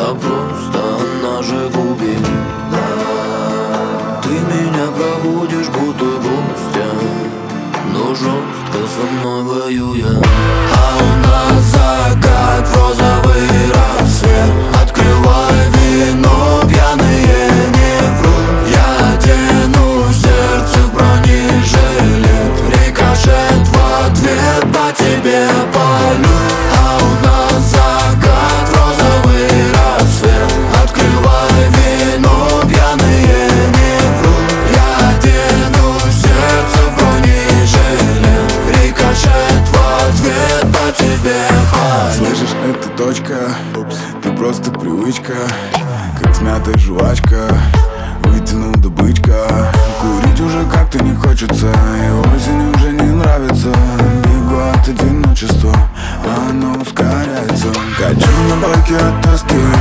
Да просто она же губит. Ты меня пробудишь, будто гостя, но жестко со мной воюя. А у нас закат, розовый рассвет. Открывай вино, пьяные не врут. Я одену сердце в бронежилет. Рикошет в ответ по тебе полю. А у нас закат, розовый рассвет. Открывай вино, пьяные не врут. Я одену сердце в бронежилет. Рикошет в ответ по тебе полю. Слышишь, это точка, ты просто привычка, как смятая жвачка, вытянул добычка. Курить уже как-то не хочется, и осень уже не нравится. Бегу от одиночества, оно ускоряется. Качу на байке от тоски,